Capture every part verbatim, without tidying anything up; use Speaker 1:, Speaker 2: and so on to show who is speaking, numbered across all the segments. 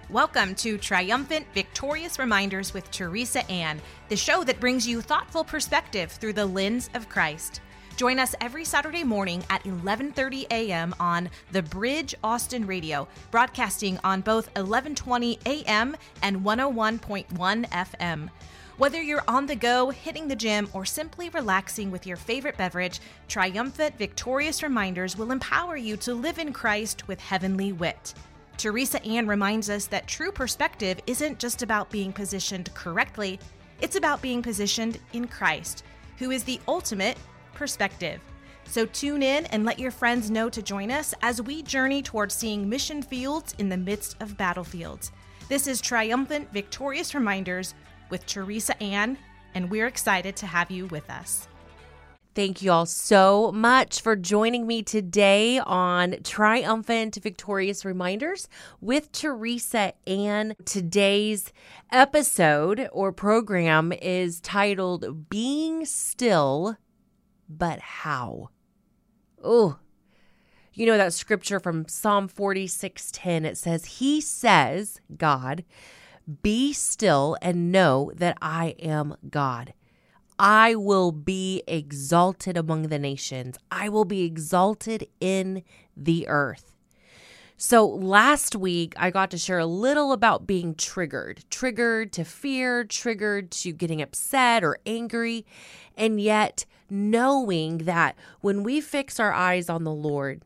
Speaker 1: Welcome to Triumphant Victorious Reminders with Teresa Ann, the show that brings you thoughtful perspective through the lens of Christ. Join us every Saturday morning at eleven thirty a.m. on The Bridge Austin Radio, broadcasting on both eleven twenty a.m. and one oh one point one F M. Whether you're on the go, hitting the gym, or simply relaxing with your favorite beverage, Triumphant Victorious Reminders will empower you to live in Christ with heavenly wit. Teresa Ann reminds us that true perspective isn't just about being positioned correctly, it's about being positioned in Christ, who is the ultimate perspective. So tune in and let your friends know to join us as we journey towards seeing mission fields in the midst of battlefields. This is Triumphant Victorious Reminders with Teresa Ann, and we're excited to have you with us.
Speaker 2: Thank you all so much for joining me today on Triumphant Victorious Reminders with Teresa Ann. Today's episode or program is titled Being Still, But How? Oh, you know that scripture from Psalm forty-six ten, it says, He says, God, be still and know that I am God. I will be exalted among the nations. I will be exalted in the earth. So last week, I got to share a little about being triggered, triggered to fear, triggered to getting upset or angry, and yet knowing that when we fix our eyes on the Lord,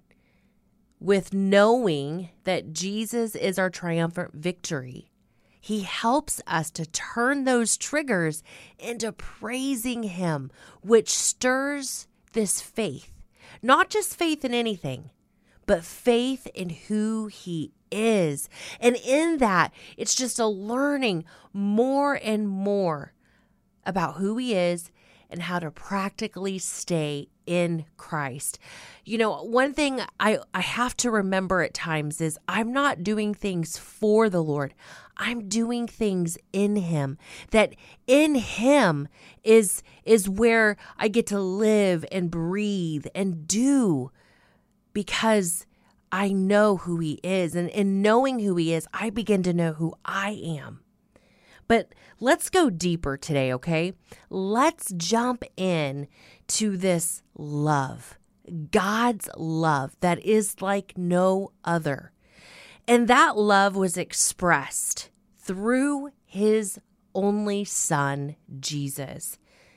Speaker 2: with knowing that Jesus is our triumphant victory, He helps us to turn those triggers into praising Him, which stirs this faith. Not just faith in anything, but faith in who He is. And in that, it's just a learning more and more about who He is and how to practically stay in Christ. You know, one thing I, I have to remember at times is I'm not doing things for the Lord. I'm doing things in Him. That in Him is, is where I get to live and breathe and do, because I know who He is. And in knowing who He is, I begin to know who I am. But let's go deeper today, okay? Let's jump in to this love, God's love that is like no other. And that love was expressed through His only Son, Jesus.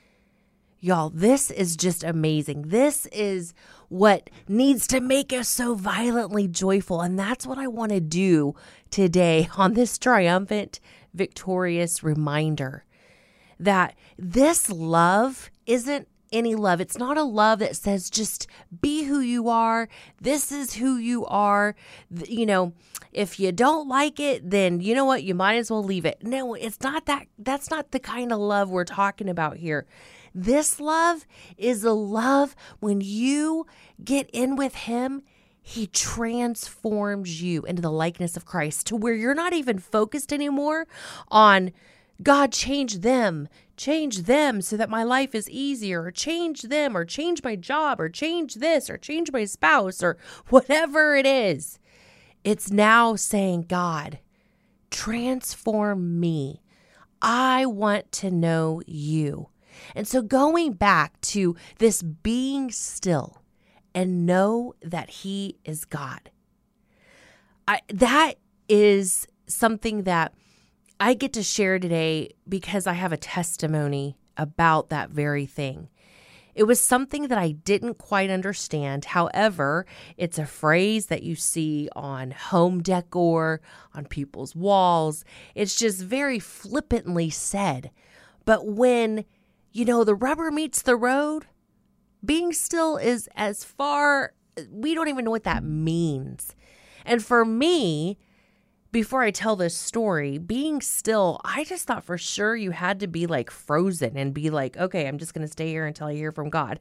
Speaker 2: Y'all, this is just amazing. This is what needs to make us so violently joyful. And that's what I want to do today on this triumphant, victorious reminder that this love isn't any love. It's not a love that says just be who you are. This is who you are. You know, if you don't like it, then you know what? You might as well leave it. No, it's not that. That's not the kind of love we're talking about here. This love is a love when you get in with Him, He transforms you into the likeness of Christ to where you're not even focused anymore on God, change them, change them so that my life is easier, or change them, or change my job, or change this, or change my spouse, or whatever it is. It's now saying, God, transform me. I want to know you. And so going back to this being still and know that He is God, I, that is something that I get to share today because I have a testimony about that very thing. It was something that I didn't quite understand. However, it's a phrase that you see on home decor, on people's walls. It's just very flippantly said. But when, you know, the rubber meets the road, being still is as far, we don't even know what that means. And for me, before I tell this story, being still, I just thought for sure you had to be like frozen and be like, okay, I'm just going to stay here until I hear from God.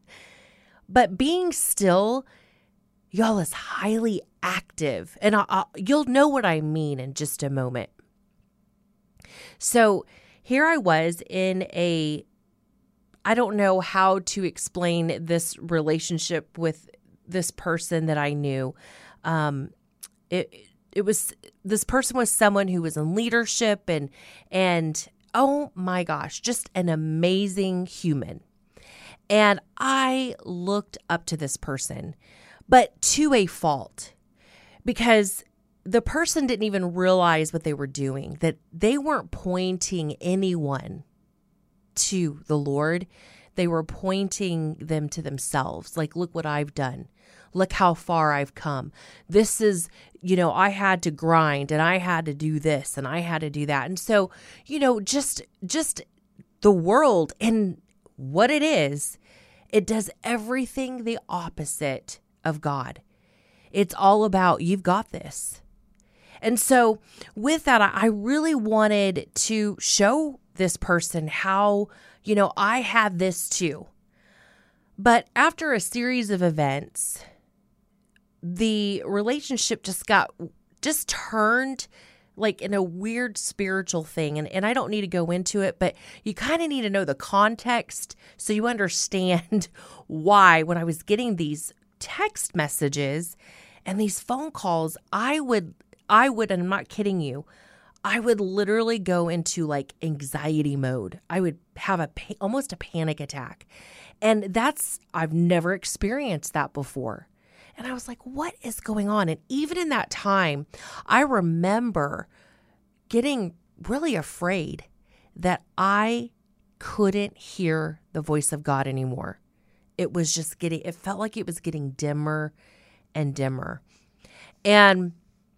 Speaker 2: But being still, y'all, is highly active. And I'll, I'll, you'll know what I mean in just a moment. So here I was in a, I don't know how to explain this relationship with this person that I knew. Um, it it was, this person was someone who was in leadership and, and oh my gosh, just an amazing human. And I looked up to this person, but to a fault, because the person didn't even realize what they were doing, that they weren't pointing anyone to the Lord. They were pointing them to themselves. Like, look what I've done. Look how far I've come. This is, you know, I had to grind and I had to do this and I had to do that. And so, you know, just, just the world and what it is, it does everything the opposite of God. It's all about, you've got this. And so with that, I really wanted to show this person how, you know, I had this too. But after a series of events, the relationship just got, just turned like in a weird spiritual thing. And, and I don't need to go into it, but you kind of need to know the context so you understand why when I was getting these text messages and these phone calls, I would, I would, and I'm not kidding you, I would literally go into like anxiety mode. I would have a almost a panic attack. And that's, I've never experienced that before. And I was like, what is going on? And even in that time, I remember getting really afraid that I couldn't hear the voice of God anymore. It was just getting, it felt like it was getting dimmer and dimmer. And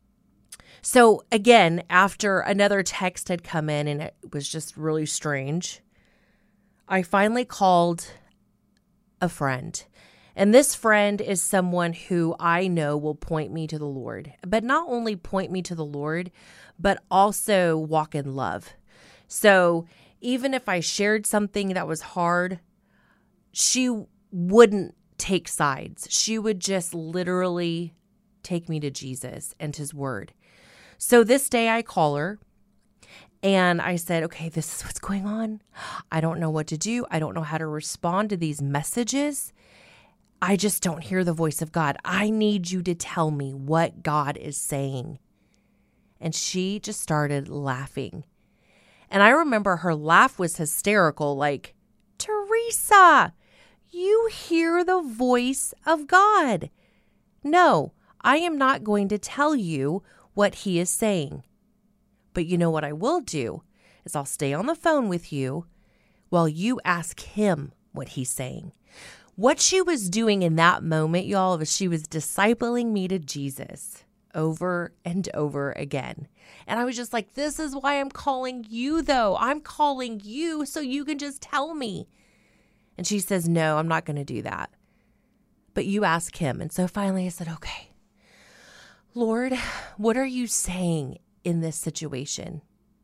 Speaker 2: so again, after another text had come in and it was just really strange, I finally called a friend. And this friend is someone who I know will point me to the Lord, but not only point me to the Lord, but also walk in love. So even if I shared something that was hard, she wouldn't take sides. She would just literally take me to Jesus and his word. So this day I call her and I said, okay, this is what's going on. I don't know what to do. I don't know how to respond to these messages. I just don't hear the voice of God. I need you to tell me what God is saying. And she just started laughing. And I remember her laugh was hysterical, like, Teresa, you hear the voice of God. No, I am not going to tell you what he is saying. But you know what I will do is I'll stay on the phone with you while you ask him what he's saying. What she was doing in that moment, y'all, was she was discipling me to Jesus over and over again. And I was just like, this is why I'm calling you, though. I'm calling you so you can just tell me. And she says, no, I'm not going to do that. But you ask him. And so finally I said, okay, Lord, what are you saying in this situation?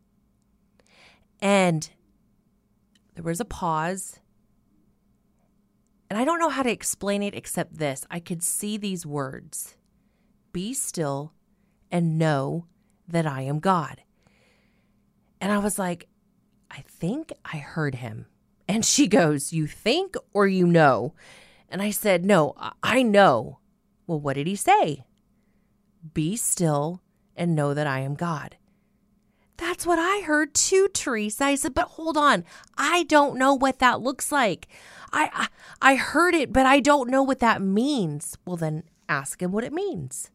Speaker 2: And there was a pause. And I don't know how to explain it except this. I could see these words, be still and know that I am God. And I was like, I think I heard him. And she goes, you think or you know? And I said, no, I know. Well, what did he say? Be still and know that I am God. That's what I heard too, Teresa. I said, but hold on. I don't know what that looks like. I, I I heard it, but I don't know what that means. Well, then ask him what it means.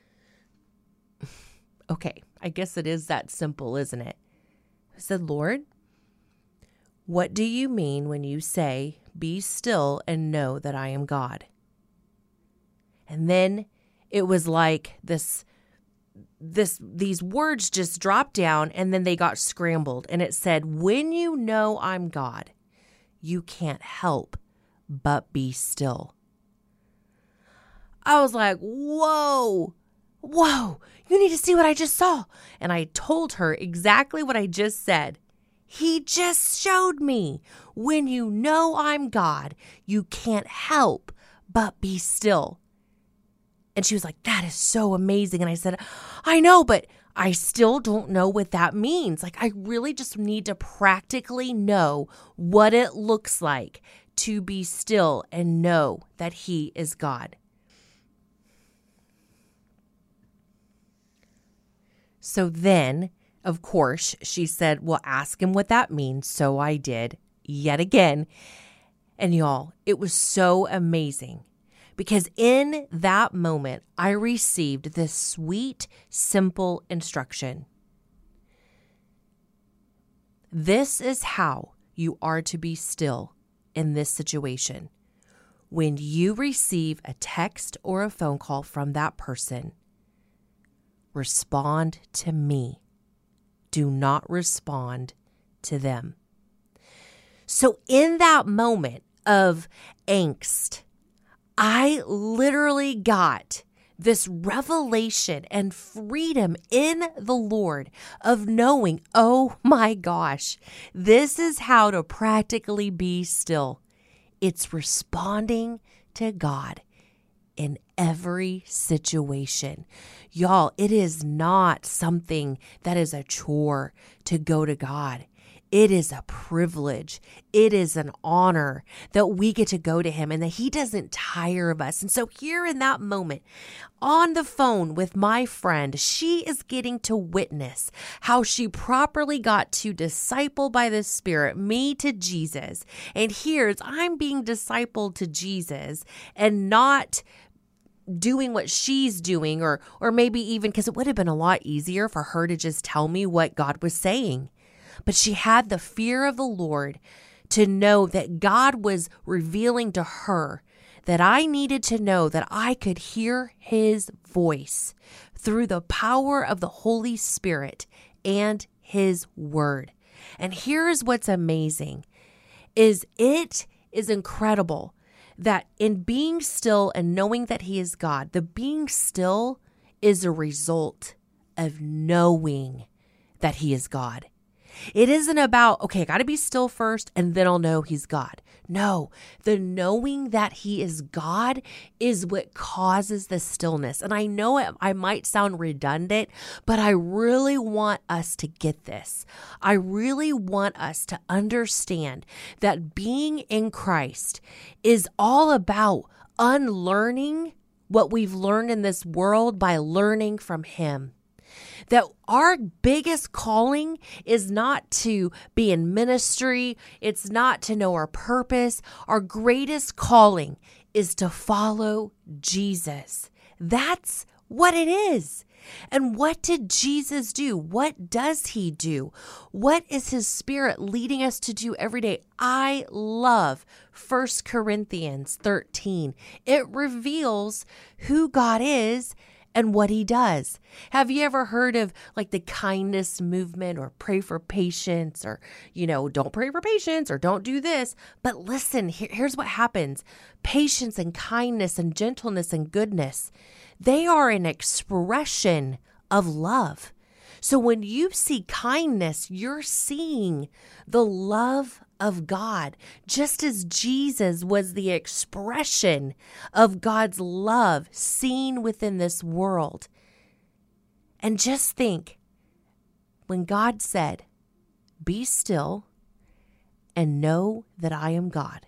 Speaker 2: Okay, I guess it is that simple, isn't it? I said, Lord, what do you mean when you say, be still and know that I am God? And then it was like this, this, these words just dropped down and then they got scrambled. And it said, when you know I'm God, you can't help but be still. I was like, whoa, whoa, you need to see what I just saw. And I told her exactly what I just said. He just showed me. When you know I'm God, you can't help but be still. And she was like, that is so amazing. And I said, I know, but I still don't know what that means. Like, I really just need to practically know what it looks like to be still and know that he is God. So then, of course, she said, well, ask him what that means. So I did yet again. And y'all, it was so amazing because in that moment, I received this sweet, simple instruction. This is how you are to be still in this situation. When you receive a text or a phone call from that person, respond to me. Do not respond to them. So in that moment of angst, I literally got this revelation and freedom in the Lord of knowing, oh my gosh, this is how to practically be still. It's responding to God in every situation. Y'all, it is not something that is a chore to go to God. It is a privilege. It is an honor that we get to go to him and that he doesn't tire of us. And so here in that moment, on the phone with my friend, she is getting to witness how she properly got to disciple by the Spirit me to Jesus. And here's I'm being discipled to Jesus and not doing what she's doing, or or maybe even because it would have been a lot easier for her to just tell me what God was saying. But she had the fear of the Lord to know that God was revealing to her that I needed to know that I could hear his voice through the power of the Holy Spirit and his word. And here's what's amazing is it is incredible that in being still and knowing that he is God, the being still is a result of knowing that he is God. It isn't about, okay, I got to be still first and then I'll know he's God. No, the knowing that he is God is what causes the stillness. And I know it, I might sound redundant, but I really want us to get this. I really want us to understand that being in Christ is all about unlearning what we've learned in this world by learning from him. That our biggest calling is not to be in ministry. It's not to know our purpose. Our greatest calling is to follow Jesus. That's what it is. And what did Jesus do? What does he do? What is his Spirit leading us to do every day? I love First Corinthians thirteen. It reveals who God is and what he does. Have you ever heard of like the kindness movement or pray for patience or, you know, don't pray for patience or don't do this? But listen, here, here's what happens. Patience and kindness and gentleness and goodness, they are an expression of love. So when you see kindness, you're seeing the love of God, just as Jesus was the expression of God's love seen within this world. And just think, when God said, "Be still and know that I am God.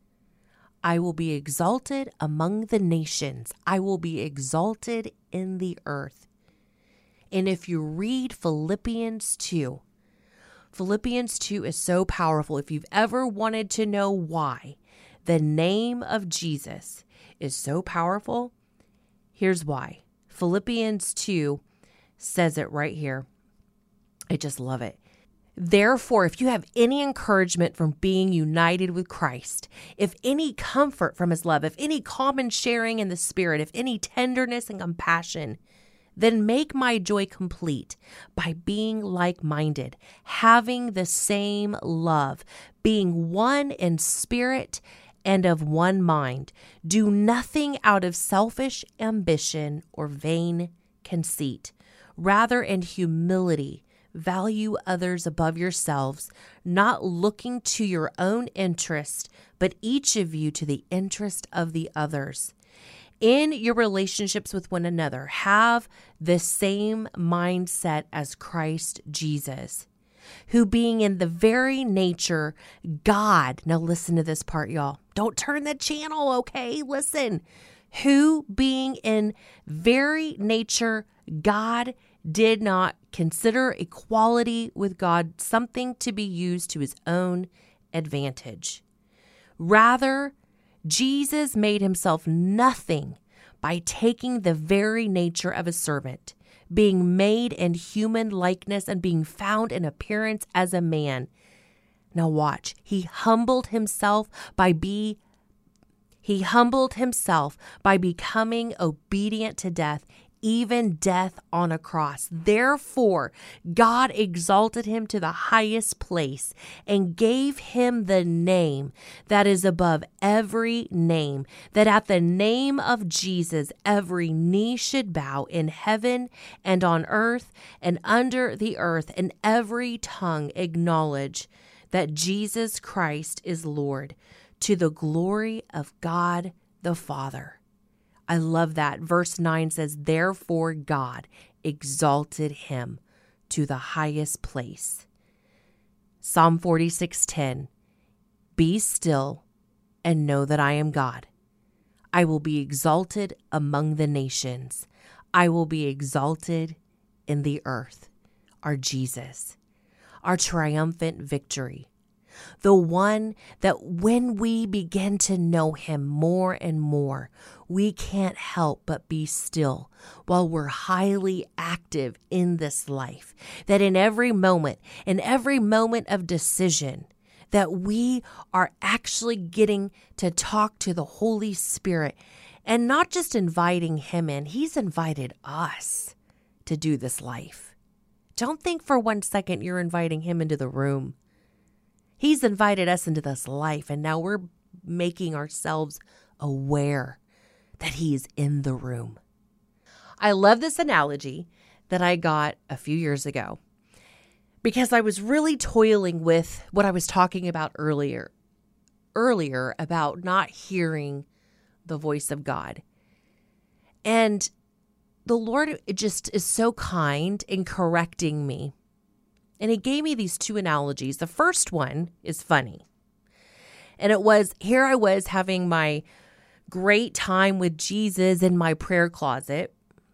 Speaker 2: I will be exalted among the nations. I will be exalted in the earth." And if you read Philippians two, Philippians two is so powerful. If you've ever wanted to know why the name of Jesus is so powerful, here's why. Philippians two says it right here. I just love it. Therefore, if you have any encouragement from being united with Christ, if any comfort from his love, if any common sharing in the Spirit, if any tenderness and compassion, then make my joy complete by being like-minded, having the same love, being one in spirit and of one mind. Do nothing out of selfish ambition or vain conceit. Rather, in humility, value others above yourselves, not looking to your own interest, but each of you to the interest of the others. In your relationships with one another, have the same mindset as Christ Jesus, who being in the very nature God, now listen to this part, y'all. Don't turn the channel, okay? Listen. Who being in very nature God did not consider equality with God something to be used to his own advantage. Rather, Jesus made himself nothing by taking the very nature of a servant, being made in human likeness and being found in appearance as a man. Now watch, he humbled himself by be he humbled himself by becoming obedient to death, even death on a cross. Therefore, God exalted him to the highest place and gave him the name that is above every name, that at the name of Jesus, every knee should bow in heaven and on earth and under the earth, and every tongue acknowledge that Jesus Christ is Lord, to the glory of God the Father. I love that. Verse nine says, therefore God exalted him to the highest place. Psalm forty-six ten, be still and know that I am God. I will be exalted among the nations. I will be exalted in the earth. Our Jesus, our triumphant victory. The one that when we begin to know him more and more, we can't help but be still while we're highly active in this life. That in every moment, in every moment of decision, that we are actually getting to talk to the Holy Spirit and not just inviting him in. He's invited us to do this life. Don't think for one second you're inviting him into the room. He's invited us into this life, and now we're making ourselves aware that he's in the room. I love this analogy that I got a few years ago because I was really toiling with what I was talking about earlier, earlier about not hearing the voice of God. And the Lord just is so kind in correcting me. And he gave me these two analogies. The first one is funny. And it was, here I was having my great time with Jesus in my prayer closet.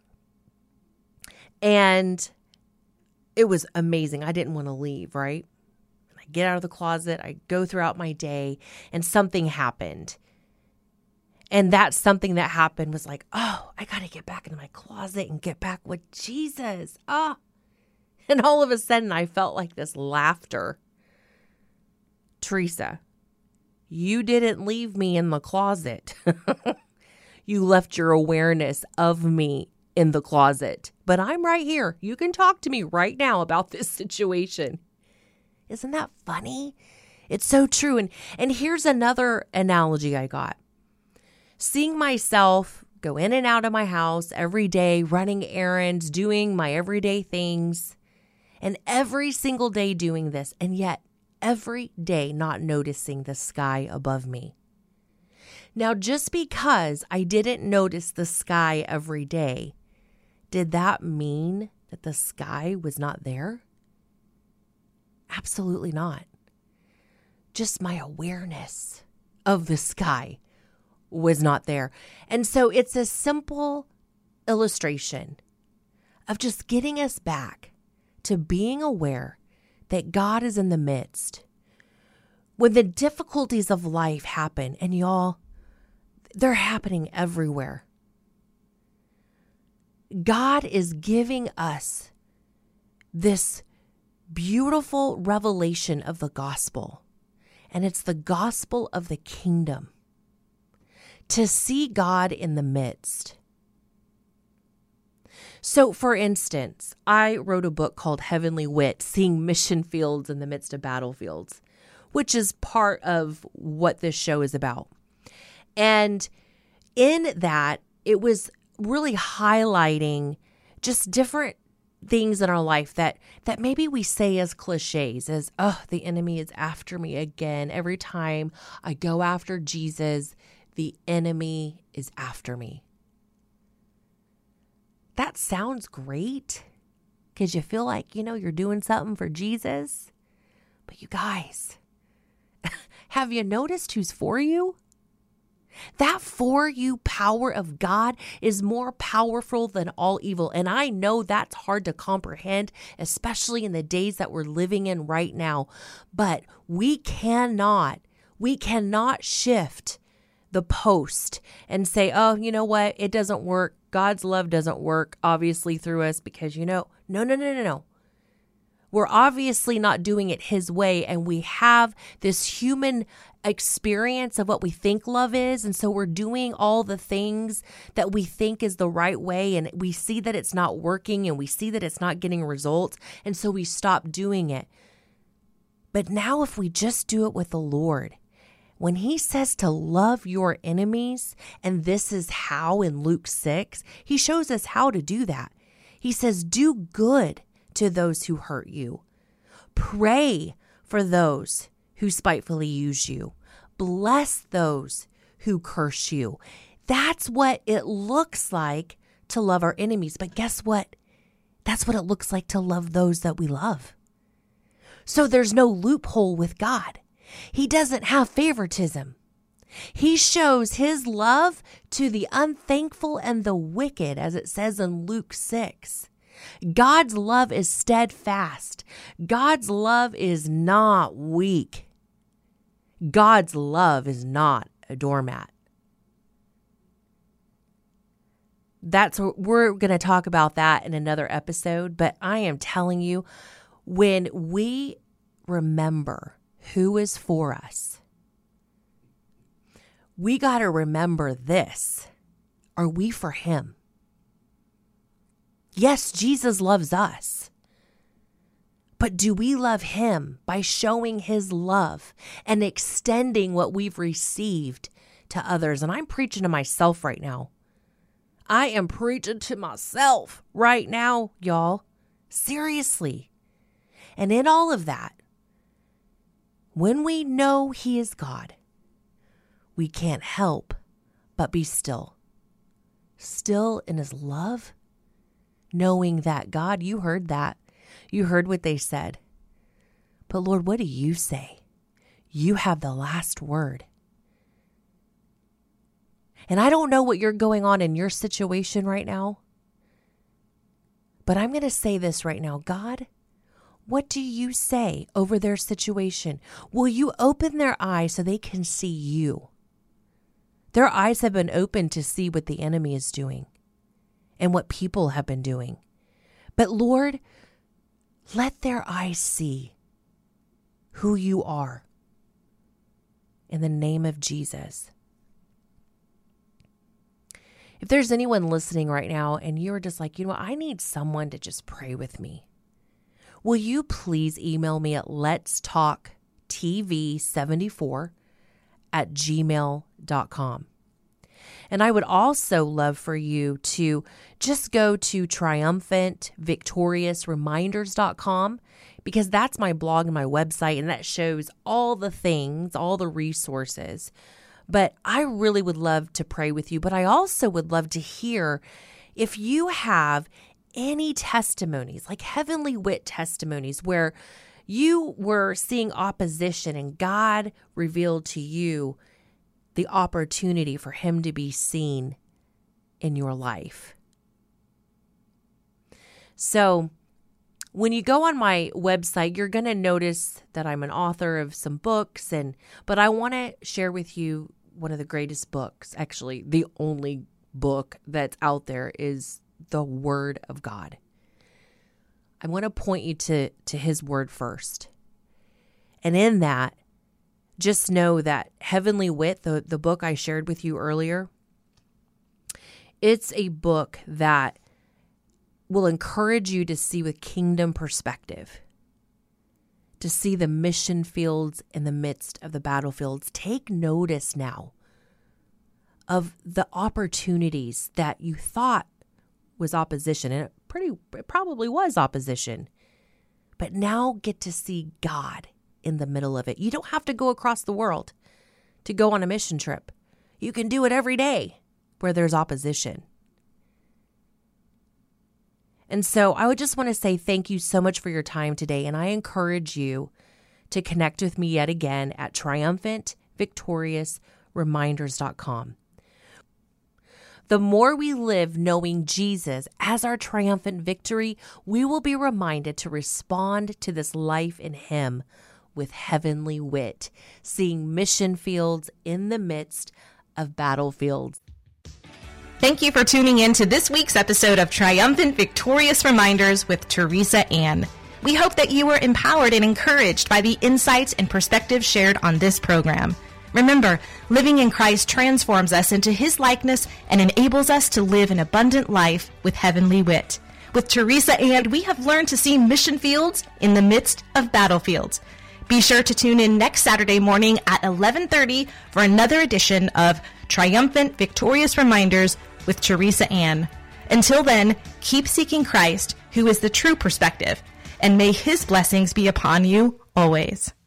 Speaker 2: And it was amazing. I didn't want to leave, right? I get out of the closet. I go throughout my day, and something happened. And that something that happened was like, oh, I got to get back into my closet and get back with Jesus. Oh. And all of a sudden, I felt like this laughter. Teresa, you didn't leave me in the closet. You left your awareness of me in the closet. But I'm right here. You can talk to me right now about this situation. Isn't that funny? It's so true. And, and here's another analogy I got. Seeing myself go in and out of my house every day, running errands, doing my everyday things. And every single day doing this, and yet every day not noticing the sky above me. Now, just because I didn't notice the sky every day, did that mean that the sky was not there? Absolutely not. Just my awareness of the sky was not there. And so it's a simple illustration of just getting us back to being aware that God is in the midst. When the difficulties of life happen, and y'all, they're happening everywhere. God is giving us this beautiful revelation of the gospel, and it's the gospel of the kingdom. To see God in the midst. So, for instance, I wrote a book called Heavenly Wit, Seeing Mission Fields in the Midst of Battlefields, which is part of what this show is about. And in that, it was really highlighting just different things in our life that, that maybe we say as cliches, as, oh, the enemy is after me again. Every time I go after Jesus, the enemy is after me. That sounds great because you feel like, you know, you're doing something for Jesus. But you guys, have you noticed who's for you? That for you power of God is more powerful than all evil. And I know that's hard to comprehend, especially in the days that we're living in right now. But we cannot, we cannot shift the post and say, oh, you know what? It doesn't work. God's love doesn't work, obviously, through us because, you know, no, no, no, no, no. We're obviously not doing it his way, and we have this human experience of what we think love is, and so we're doing all the things that we think is the right way, and we see that it's not working, and we see that it's not getting results, and so we stop doing it. But now if we just do it with the Lord, when he says to love your enemies, and this is how in Luke six, he shows us how to do that. He says, do good to those who hurt you. Pray for those who spitefully use you. Bless those who curse you. That's what it looks like to love our enemies. But guess what? That's what it looks like to love those that we love. So there's no loophole with God. He doesn't have favoritism. He shows his love to the unthankful and the wicked, as it says in Luke six. God's love is steadfast. God's love is not weak. God's love is not a doormat. That's we're going to talk about that in another episode, but I am telling you, when we remember who is for us, we got to remember this. Are we for him? Yes, Jesus loves us. But do we love him by showing his love and extending what we've received to others? And I'm preaching to myself right now. I am preaching to myself right now, y'all. Seriously. And in all of that, when we know he is God, we can't help but be still. Still in his love. Knowing that, God, you heard that. You heard what they said. But Lord, what do you say? You have the last word. And I don't know what you're going on in your situation right now. But I'm going to say this right now. God, what do you say over their situation? Will you open their eyes so they can see you? Their eyes have been opened to see what the enemy is doing and what people have been doing. But Lord, let their eyes see who you are in the name of Jesus. If there's anyone listening right now and you're just like, you know, I need someone to just pray with me, will you please email me at lets talk t v seventy-four at gmail dot com. And I would also love for you to just go to triumphant victorious reminders dot com, because that's my blog and my website, and that shows all the things, all the resources. But I really would love to pray with you. But I also would love to hear if you have any testimonies, like Heavenly Wit testimonies, where you were seeing opposition and God revealed to you the opportunity for him to be seen in your life. So when you go on my website, you're going to notice that I'm an author of some books, and but I want to share with you one of the greatest books. Actually, the only book that's out there is the Word of God. I want to point you to, to his word first. And in that, just know that Heavenly Wit, the, the book I shared with you earlier, it's a book that will encourage you to see with kingdom perspective, to see the mission fields in the midst of the battlefields. Take notice now of the opportunities that you thought was opposition, and it pretty it probably was opposition, but now get to see God in the middle of it. You don't have to go across the world to go on a mission trip. You can do it every day where there's opposition. And so I would just want to say thank you so much for your time today. And I encourage you to connect with me yet again at triumphant victorious reminders dot com. The more we live knowing Jesus as our triumphant victory, we will be reminded to respond to this life in Him with heavenly wit, seeing mission fields in the midst of battlefields.
Speaker 1: Thank you for tuning in to this week's episode of Triumphant Victorious Reminders with Teresa Ann. We hope that you were empowered and encouraged by the insights and perspectives shared on this program. Remember, living in Christ transforms us into His likeness and enables us to live an abundant life with heavenly wit. With Teresa Ann, we have learned to see mission fields in the midst of battlefields. Be sure to tune in next Saturday morning at eleven thirty for another edition of Triumphant Victorious Reminders with Teresa Ann. Until then, keep seeking Christ, who is the true perspective, and may His blessings be upon you always.